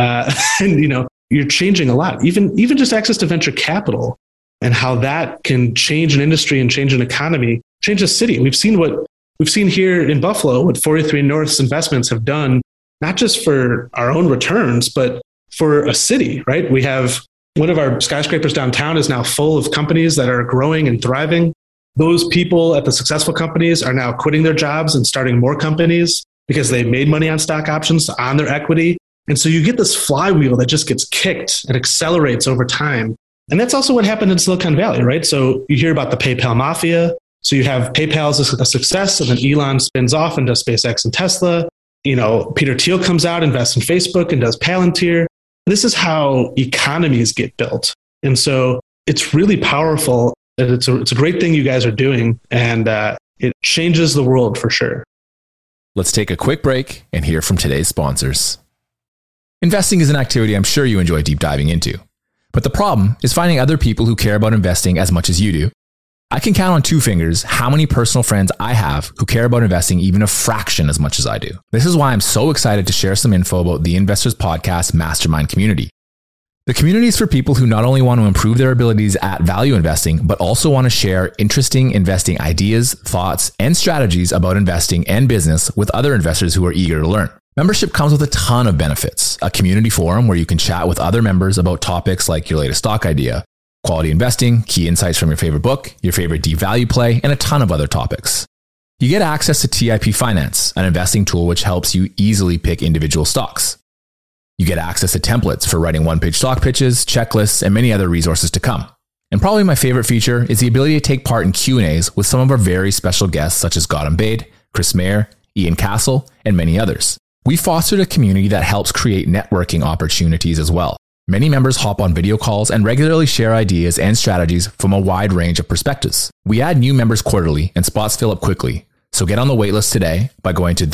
you're changing a lot. Even just access to venture capital and how that can change an industry and change an economy, change a city. We've seen here in Buffalo what 43 North's investments have done, not just for our own returns, but for a city, right? We have one of our skyscrapers downtown is now full of companies that are growing and thriving. Those people at the successful companies are now quitting their jobs and starting more companies because they've made money on stock options on their equity. And so you get this flywheel that just gets kicked and accelerates over time. And that's also what happened in Silicon Valley, right? So you hear about the PayPal mafia. So you have PayPal as a success, and then Elon spins off and does SpaceX and Tesla. Peter Thiel comes out, invests in Facebook and does Palantir. This is how economies get built. And so it's really powerful. It's a great thing you guys are doing, and it changes the world for sure. Let's take a quick break and hear from today's sponsors. Investing is an activity I'm sure you enjoy deep diving into. But the problem is finding other people who care about investing as much as you do. I can count on 2 fingers how many personal friends I have who care about investing even a fraction as much as I do. This is why I'm so excited to share some info about the Investors Podcast Mastermind community. The community is for people who not only want to improve their abilities at value investing, but also want to share interesting investing ideas, thoughts, and strategies about investing and business with other investors who are eager to learn. Membership comes with a ton of benefits. A community forum where you can chat with other members about topics like your latest stock idea, quality investing, key insights from your favorite book, your favorite deep value play, and a ton of other topics. You get access to TIP Finance, an investing tool which helps you easily pick individual stocks. You get access to templates for writing one-page stock pitches, checklists, and many other resources to come. And probably my favorite feature is the ability to take part in Q&As with some of our very special guests such as Gautam Baid, Chris Mayer, Ian Castle, and many others. We fostered a community that helps create networking opportunities as well. Many members hop on video calls and regularly share ideas and strategies from a wide range of perspectives. We add new members quarterly and spots fill up quickly. So get on the waitlist today by going to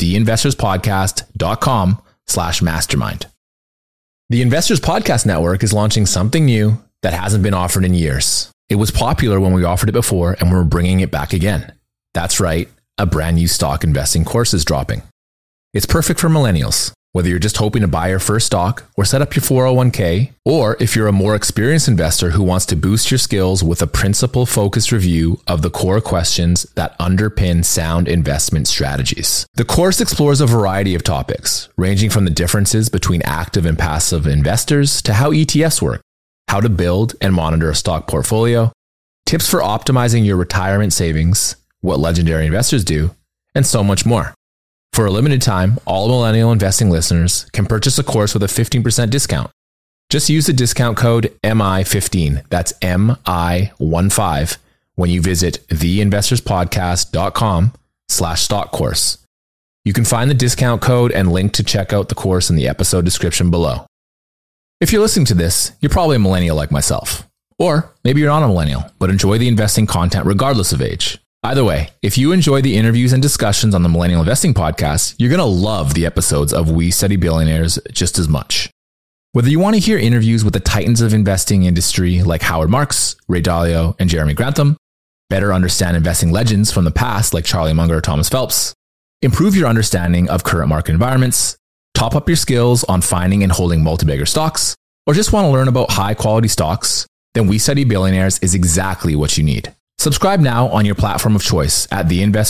theinvestorspodcast.com/mastermind. The Investors Podcast Network is launching something new that hasn't been offered in years. It was popular when we offered it before, and we're bringing it back again. That's right, a brand new stock investing course is dropping. It's perfect for millennials, whether you're just hoping to buy your first stock or set up your 401k, or if you're a more experienced investor who wants to boost your skills with a principle-focused review of the core questions that underpin sound investment strategies. The course explores a variety of topics, ranging from the differences between active and passive investors to how ETFs work, how to build and monitor a stock portfolio, tips for optimizing your retirement savings, what legendary investors do, and so much more. For a limited time, all Millennial Investing listeners can purchase a course with a 15% discount. Just use the discount code MI15, that's MI15, when you visit theinvestorspodcast.com/stock course. You can find the discount code and link to check out the course in the episode description below. If you're listening to this, you're probably a millennial like myself. Or maybe you're not a millennial, but enjoy the investing content regardless of age. Either way, if you enjoy the interviews and discussions on the Millennial Investing Podcast, you're going to love the episodes of We Study Billionaires just as much. Whether you want to hear interviews with the titans of investing industry like Howard Marks, Ray Dalio, and Jeremy Grantham, better understand investing legends from the past like Charlie Munger or Thomas Phelps, improve your understanding of current market environments, top up your skills on finding and holding multi-bagger stocks, or just want to learn about high-quality stocks, then We Study Billionaires is exactly what you need. Subscribe now on your platform of choice at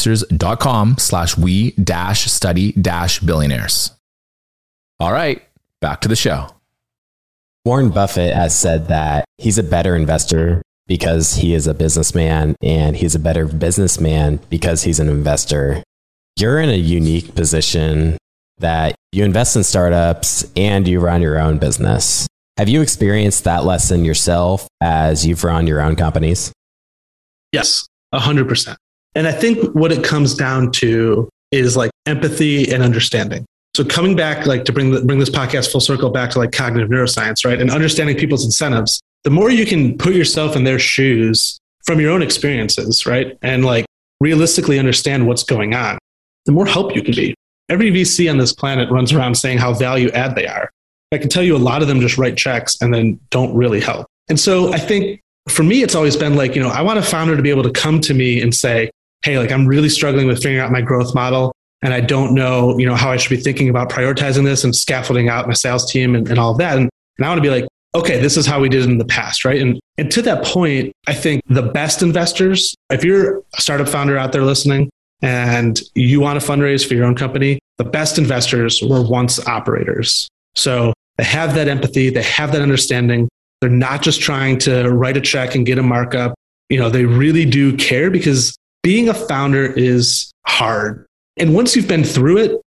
theinvestors.com/we-study-billionaires. All right, back to the show. Warren Buffett has said that he's a better investor because he is a businessman, and he's a better businessman because he's an investor. You're in a unique position that You invest in startups and you run your own business. Have you experienced that lesson yourself as you've run your own companies? Yes, 100%. And I think what it comes down to is like empathy and understanding. So coming back, like to bring this podcast full circle back to like cognitive neuroscience, right? And understanding people's incentives, the more you can put yourself in their shoes from your own experiences, right? And like realistically understand what's going on, the more help you can be. Every VC on this planet runs around saying how value add they are. I can tell you a lot of them just write checks and then don't really help. And so I think for me, it's always been like, I want a founder to be able to come to me and say, hey, like I'm really struggling with figuring out my growth model. And I don't know, how I should be thinking about prioritizing this and scaffolding out my sales team and all of that. And I want to be like, okay, this is how we did it in the past, right? And to that point, I think the best investors, if you're a startup founder out there listening and you want to fundraise for your own company, the best investors were once operators. So they have that empathy, they have that understanding. They're not just trying to write a check and get a markup. They really do care because being a founder is hard. And once you've been through it,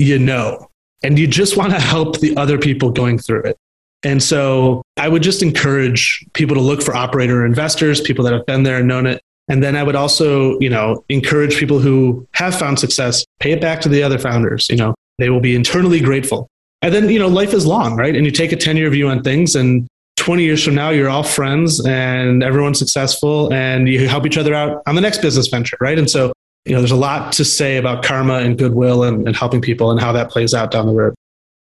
and you just want to help the other people going through it. And so I would just encourage people to look for operator investors, people that have been there and known it. And then I would also, encourage people who have found success, pay it back to the other founders. They will be internally grateful. And then, life is long, right? And you take a 10-year view on things, and 20 years from now, you're all friends and everyone's successful and you help each other out on the next business venture, right? And so, there's a lot to say about karma and goodwill and helping people and how that plays out down the road.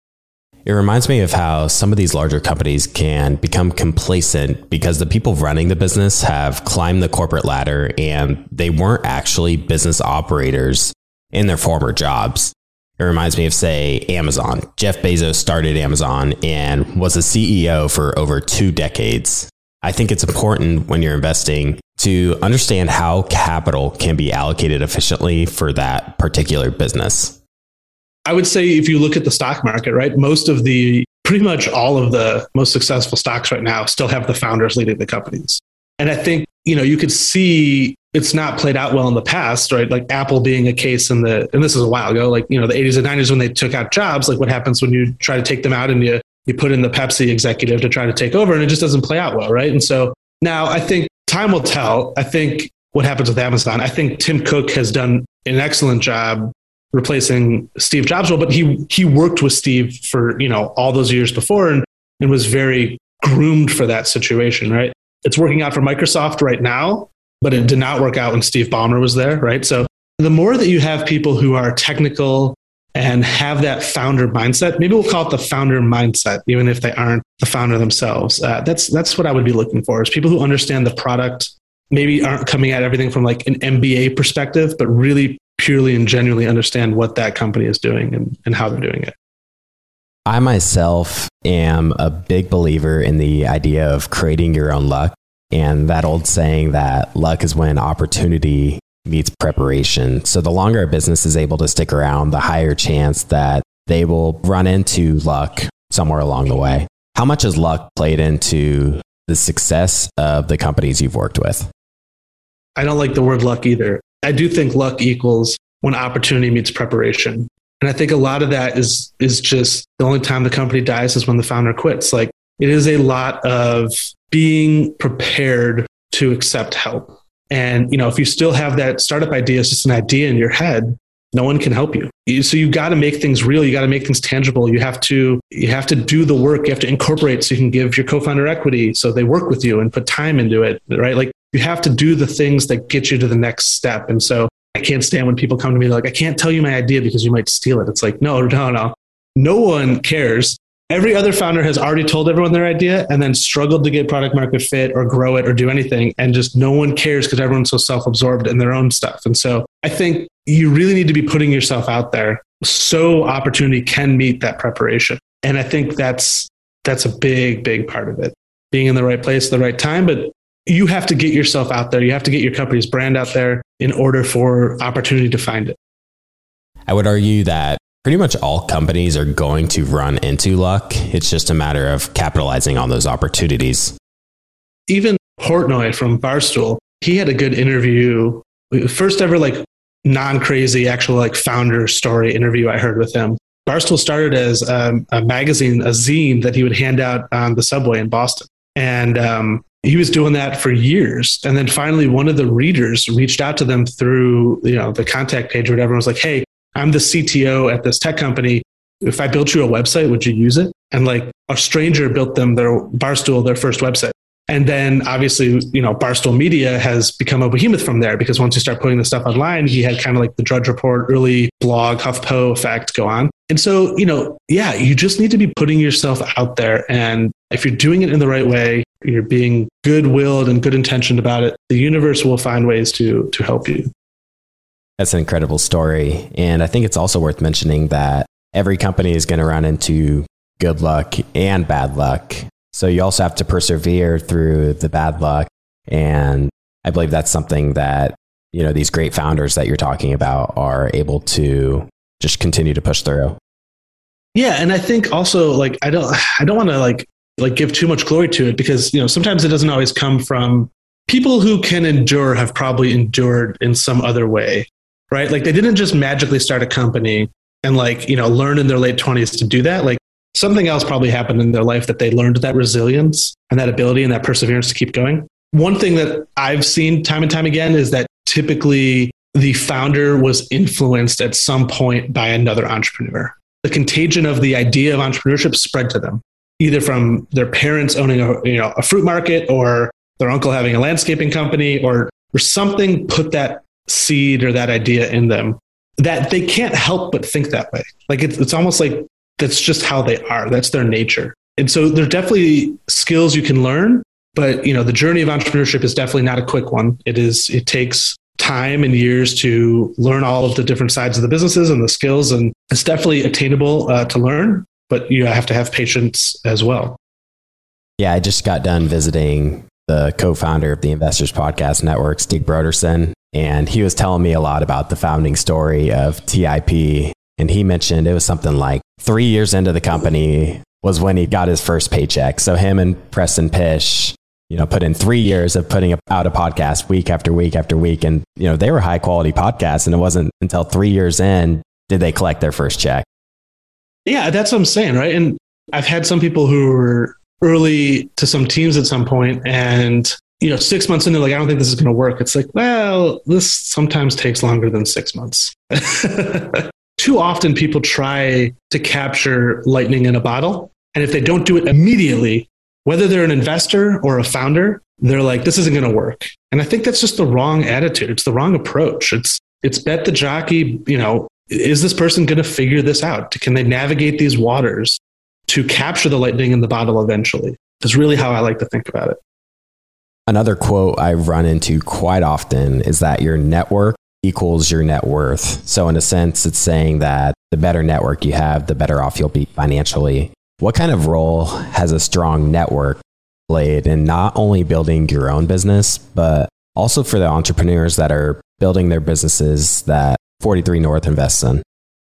It reminds me of how some of these larger companies can become complacent because the people running the business have climbed the corporate ladder and they weren't actually business operators in their former jobs. It reminds me of, say, Amazon. Jeff Bezos started Amazon and was a CEO for over 2 decades. I think it's important when you're investing to understand how capital can be allocated efficiently for that particular business. I would say if you look at the stock market, right, pretty much all of the most successful stocks right now still have the founders leading the companies. And I think, you could see it's not played out well in the past, right? Like Apple being a case and this is a while ago, like, the 80s and 90s when they took out Jobs, like what happens when you try to take them out and you put in the Pepsi executive to try to take over and it just doesn't play out well, right? And so now I think time will tell. I think what happens with Amazon, I think Tim Cook has done an excellent job replacing Steve Jobs' role, but he worked with Steve for, all those years before and was very groomed for that situation, right? It's working out for Microsoft right now, but it did not work out when Steve Ballmer was there, right? So the more that you have people who are technical and have that founder mindset, maybe we'll call it the founder mindset, even if they aren't the founder themselves. That's what I would be looking for, is people who understand the product, maybe aren't coming at everything from like an MBA perspective, but really purely and genuinely understand what that company is doing and how they're doing it. I myself am a big believer in the idea of creating your own luck, and that old saying that luck is when opportunity meets preparation. So the longer a business is able to stick around, the higher chance that they will run into luck somewhere along the way. How much has luck played into the success of the companies you've worked with? I don't like the word luck either. I do think luck equals when opportunity meets preparation. And I think a lot of that is just the only time the company dies is when the founder quits. Like it is a lot of being prepared to accept help. And, if you still have that startup idea, it's just an idea in your head, no one can help you. So you got to make things real. You got to make things tangible. You have to do the work. You have to incorporate so you can give your co-founder equity so they work with you and put time into it, right? Like you have to do the things that get you to the next step. And so I can't stand when people come to me like, I can't tell you my idea because you might steal it. It's like, no. No one cares. Every other founder has already told everyone their idea and then struggled to get product market fit or grow it or do anything. And just no one cares because everyone's so self-absorbed in their own stuff. And so I think you really need to be putting yourself out there so opportunity can meet that preparation. And I think that's a big, big part of it. Being in the right place at the right time, but you have to get yourself out there. You have to get your company's brand out there in order for opportunity to find it. I would argue that pretty much all companies are going to run into luck. It's just a matter of capitalizing on those opportunities. Even Portnoy from Barstool, he had a good interview. First ever like non-crazy actual like founder story interview I heard with him. Barstool started as a magazine, a zine that he would hand out on the subway in Boston. And he was doing that for years. And then finally, one of the readers reached out to them through, the contact page or whatever, and was like, hey, I'm the CTO at this tech company. If I built you a website, would you use it? And like a stranger built them Barstool, their first website. And then obviously, Barstool Media has become a behemoth from there, because once you start putting this stuff online, he had kind of like the Drudge Report, early blog, HuffPo effect go on. And so, you just need to be putting yourself out there. And if you're doing it in the right way, you're being good-willed and good intentioned about it, the universe will find ways to help you. That's an incredible story. And I think it's also worth mentioning that every company is going to run into good luck and bad luck. So you also have to persevere through the bad luck. And I believe that's something that, these great founders that you're talking about are able to just continue to push through. Yeah. And I think also I don't want to give too much glory to it, because, sometimes it doesn't always come from people who can endure, have probably endured in some other way, right? Like they didn't just magically start a company and learn in their late 20s to do that. Like something else probably happened in their life that they learned that resilience and that ability and that perseverance to keep going. One thing that I've seen time and time again is that typically the founder was influenced at some point by another entrepreneur. The contagion of the idea of entrepreneurship spread to them, either from their parents owning a fruit market, or their uncle having a landscaping company, or something put that seed or that idea in them that they can't help but think that way. Like it's almost like that's just how they are. That's their nature. And so there's definitely skills you can learn, but the journey of entrepreneurship is definitely not a quick one. It takes time and years to learn all of the different sides of the businesses and the skills. And it's definitely attainable to learn, but you have to have patience as well. Yeah. I just got done visiting the co-founder of the Investors Podcast Network, Stig Brodersen, and he was telling me a lot about the founding story of TIP. And he mentioned it was something like 3 years into the company was when he got his first paycheck. So him and Preston Pish, put in 3 years of putting out a podcast week after week after week. And, they were high quality podcasts. And it wasn't until 3 years in did they collect their first check. Yeah, that's what I'm saying, right? And I've had some people who were early to some teams at some point, and 6 months in, they're like, I don't think this is going to work. It's like, well, this sometimes takes longer than 6 months. Too often people try to capture lightning in a bottle. And if they don't do it immediately, whether they're an investor or a founder, they're like, this isn't going to work. And I think that's just the wrong attitude. It's the wrong approach. It's bet the jockey, is this person going to figure this out? Can they navigate these waters to capture the lightning in the bottle eventually? That's really how I like to think about it. Another quote I run into quite often is that your network equals your net worth. So in a sense, it's saying that the better network you have, the better off you'll be financially. What kind of role has a strong network played in not only building your own business, but also for the entrepreneurs that are building their businesses that 43 North invests in?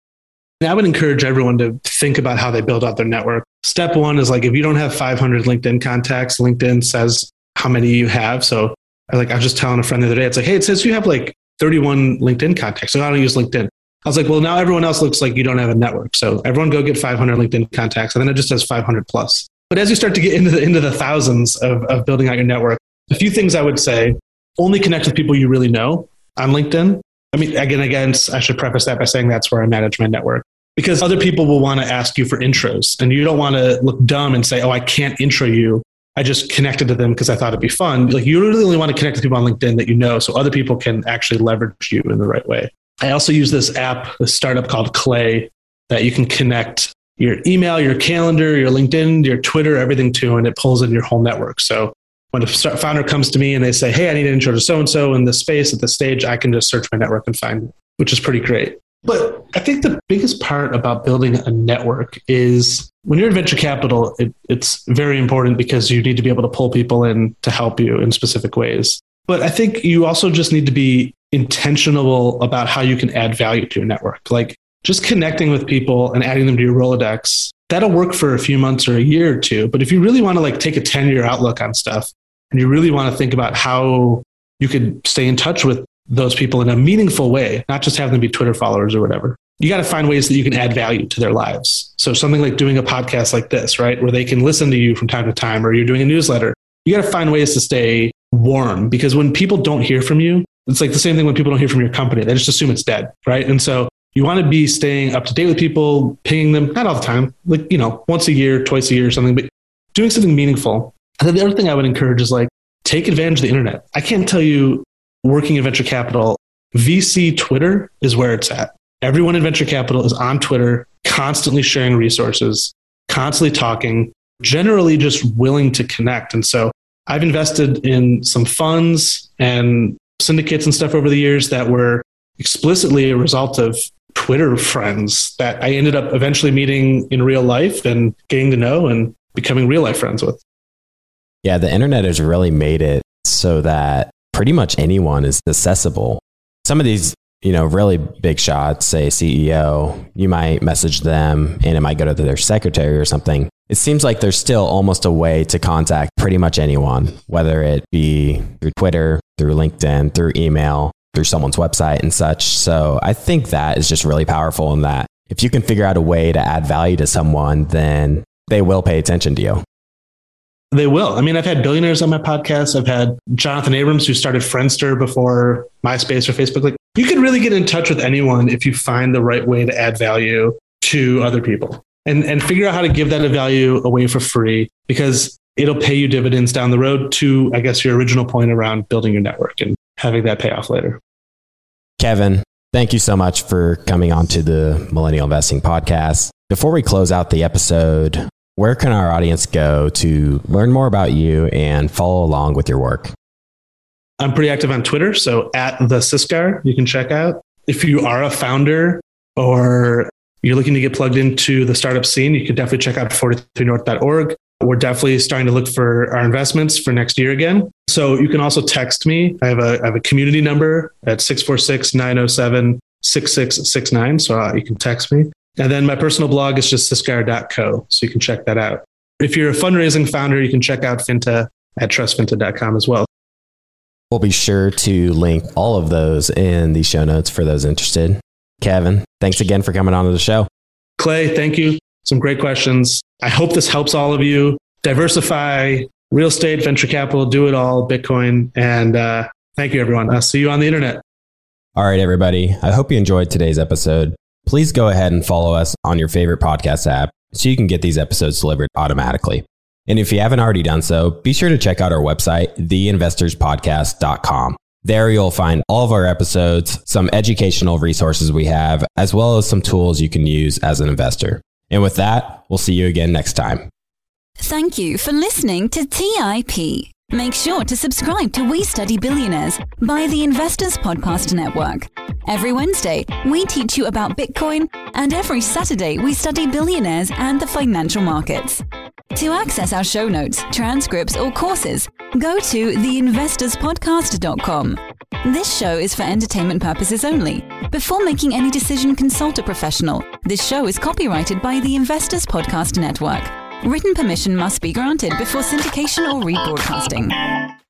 I would encourage everyone to think about how they build out their network. Step one is if you don't have 500 LinkedIn contacts, LinkedIn says how many you have. So I was just telling a friend the other day, it's like, hey, it says you have 31 LinkedIn contacts. So I don't use LinkedIn. I was like, well, now everyone else looks like you don't have a network. So everyone go get 500 LinkedIn contacts. And then it just says 500 plus. But as you start to get into the thousands of building out your network, a few things I would say: only connect with people you really know on LinkedIn. I mean, again, I should preface that by saying that's where I manage my network, because other people will want to ask you for intros, and you don't want to look dumb and say, oh, I can't intro you. I just connected to them because I thought it'd be fun. You really only want to connect with people on LinkedIn that you know, so other people can actually leverage you in the right way. I also use this app, this startup called Clay, that you can connect your email, your calendar, your LinkedIn, your Twitter, everything to, and it pulls in your whole network. So when a founder comes to me and they say, hey, I need an intro to so-and-so in this space at this stage, I can just search my network and find it, which is pretty great. But I think the biggest part about building a network is when you're in venture capital, it's very important because you need to be able to pull people in to help you in specific ways. But I think you also just need to be intentional about how you can add value to your network. Just connecting with people and adding them to your Rolodex, that'll work for a few months or a year or two. But if you really want to take a 10-year outlook on stuff, and you really want to think about how you could stay in touch with those people in a meaningful way, not just have them be Twitter followers or whatever, you got to find ways that you can add value to their lives. So something like doing a podcast like this, right? Where they can listen to you from time to time, or you're doing a newsletter. You got to find ways to stay warm, because when people don't hear from you, it's like the same thing when people don't hear from your company. They just assume it's dead, right? And so you want to be staying up to date with people, pinging them, not all the time, like, once a year, twice a year or something, but doing something meaningful. And then the other thing I would encourage is like, take advantage of the internet. I can't tell you, working in venture capital, VC Twitter is where it's at. Everyone in venture capital is on Twitter, constantly sharing resources, constantly talking, generally just willing to connect. And so I've invested in some funds and syndicates and stuff over the years that were explicitly a result of Twitter friends that I ended up eventually meeting in real life and getting to know and becoming real life friends with. Yeah, the internet has really made it so that pretty much anyone is accessible. Some of these, really big shots, say CEO, you might message them and it might go to their secretary or something. It seems like there's still almost a way to contact pretty much anyone, whether it be through Twitter, through LinkedIn, through email, through someone's website and such. So I think that is just really powerful, in that if you can figure out a way to add value to someone, then they will pay attention to you. They will. I mean, I've had billionaires on my podcast. I've had Jonathan Abrams, who started Friendster before MySpace or Facebook. Like, you can really get in touch with anyone if you find the right way to add value to other people and figure out how to give that value away for free, because it'll pay you dividends down the road to, I guess, your original point around building your network and having that pay off later. Kevin, thank you so much for coming on to the Millennial Investing Podcast. Before we close out the episode, where can our audience go to learn more about you and follow along with your work? I'm pretty active on Twitter, so @thesiscar, you can check out. If you are a founder or you're looking to get plugged into the startup scene, you can definitely check out 43north.org. We're definitely starting to look for our investments for next year again. So you can also text me. I have a community number at 646-907-6669. So you can text me. And then my personal blog is just siscar.co. So you can check that out. If you're a fundraising founder, you can check out Finta at trustfinta.com as well. We'll be sure to link all of those in the show notes for those interested. Kevin, thanks again for coming on to the show. Clay, thank you. Some great questions. I hope this helps all of you diversify real estate, venture capital, do it all, Bitcoin. And thank you, everyone. I'll see you on the internet. All right, everybody. I hope you enjoyed today's episode. Please go ahead and follow us on your favorite podcast app so you can get these episodes delivered automatically. And if you haven't already done so, be sure to check out our website, theinvestorspodcast.com. There you'll find all of our episodes, some educational resources we have, as well as some tools you can use as an investor. And with that, we'll see you again next time. Thank you for listening to TIP. Make sure to subscribe to We Study Billionaires by the Investors Podcast Network. Every Wednesday, we teach you about Bitcoin, and every Saturday, we study billionaires and the financial markets. To access our show notes, transcripts, or courses, go to theinvestorspodcast.com. This show is for entertainment purposes only. Before making any decision, consult a professional. This show is copyrighted by the Investors Podcast Network. Written permission must be granted before syndication or rebroadcasting.